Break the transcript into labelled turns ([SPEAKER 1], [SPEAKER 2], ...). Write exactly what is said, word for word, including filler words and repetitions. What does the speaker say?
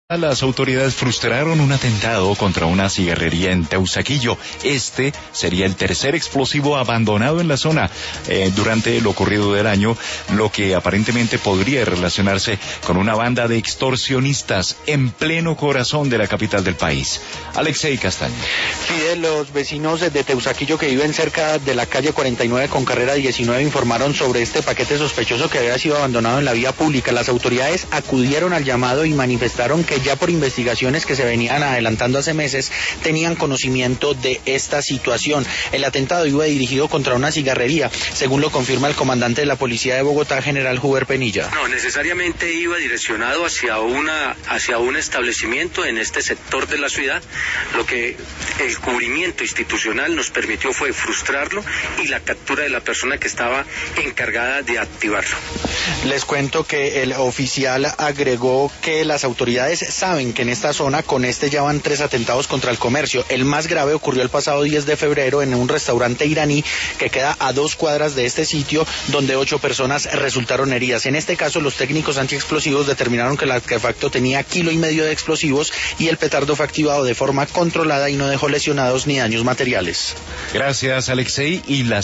[SPEAKER 1] Las autoridades frustraron un atentado contra una cigarrería en Teusaquillo. Este sería el tercer explosivo abandonado en la zona eh, durante lo ocurrido del año, lo que aparentemente podría relacionarse con una banda de extorsionistas en pleno corazón de la capital del país. Alexei Castaño.
[SPEAKER 2] Fidel, los vecinos de Teusaquillo que viven cerca de la calle cuarenta y nueve con carrera diecinueve informaron sobre este paquete sospechoso que había sido abandonado en la vía pública. Las autoridades acudieron al llamado y manifestaron que ya por investigaciones que se venían adelantando hace meses tenían conocimiento de esta situación. El atentado iba dirigido contra una cigarrería, según lo confirma el comandante de la policía de Bogotá, general Huber Penilla.
[SPEAKER 3] No, necesariamente iba direccionado hacia una hacia un establecimiento en este sector de la ciudad. Lo que el cubrimiento institucional nos permitió fue frustrarlo y la captura de la persona que estaba encargada de activarlo.
[SPEAKER 2] Les cuento que el oficial agregó que las autoridades saben que en esta zona con este ya van tres atentados contra el comercio. El más grave ocurrió el pasado diez de febrero en un restaurante iraní que queda a dos cuadras de este sitio, donde ocho personas resultaron heridas. En este caso, los técnicos antiexplosivos determinaron que el artefacto tenía kilo y medio de explosivos y el petardo fue activado de forma controlada y no dejó lesionados ni daños materiales.
[SPEAKER 1] Gracias, Alexei. Y las